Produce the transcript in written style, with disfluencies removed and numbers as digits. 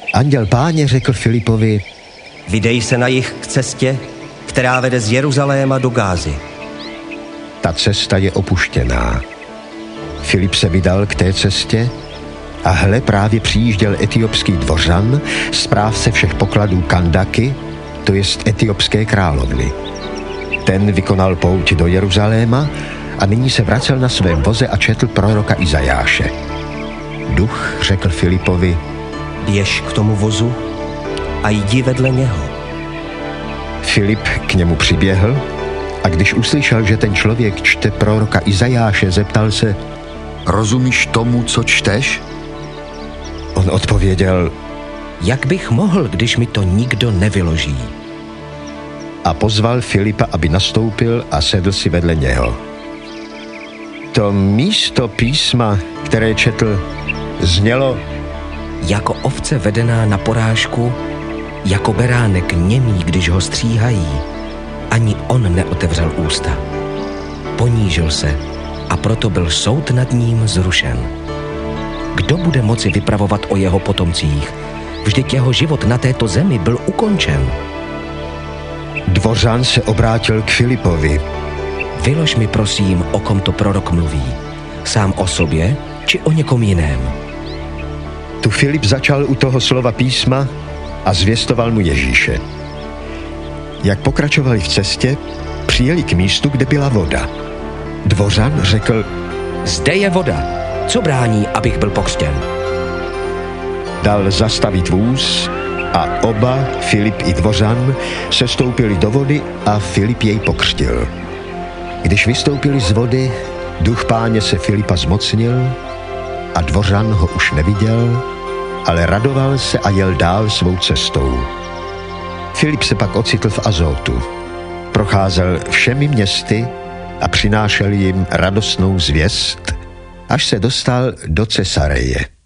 Anděl Páně řekl Filipovi: Vydej se na jih k cestě, která vede z Jeruzaléma do Gázy. Ta cesta je opuštěná. Filip se vydal k té cestě a hle, právě přijížděl etiopský dvořan, správce všech pokladů Kandaky, to jest etiopské královny. Ten vykonal pouť do Jeruzaléma a nyní se vracel na svém voze a četl proroka Izajáše. Duch řekl Filipovi: Běž k tomu vozu a jdi vedle něho. Filip k němu přiběhl a když uslyšel, že ten člověk čte proroka Izajáše, zeptal se: Rozumíš tomu, co čteš? On odpověděl: Jak bych mohl, když mi to nikdo nevyloží? A pozval Filipa, aby nastoupil a sedl si vedle něho. To místo písma, které četl, znělo: Jako ovce vedená na porážku, jako beránek němý, když ho stříhají, ani on neotevřel ústa. Ponížil se a proto byl soud nad ním zrušen. Kdo bude moci vypravovat o jeho potomcích? Vždyť jeho život na této zemi byl ukončen. Dvořan se obrátil k Filipovi: Vylož mi prosím, o kom to prorok mluví. Sám o sobě, či o někom jiném? Tu Filip začal u toho slova písma a zvěstoval mu Ježíše. Jak pokračovali v cestě, přijeli k místu, kde byla voda. Dvořan řekl: Zde je voda. Co brání, abych byl pokřtěn? Dal zastavit vůz a oba, Filip i Dvořan, sestoupili do vody a Filip jej pokřtil. Když vystoupili z vody, duch Páně se Filipa zmocnil a Dvořan ho už neviděl, ale radoval se a jel dál svou cestou. Filip se pak ocitl v Azotu. Procházel všemi městy a přinášel jim radostnou zvěst, až se dostal do Cesareje.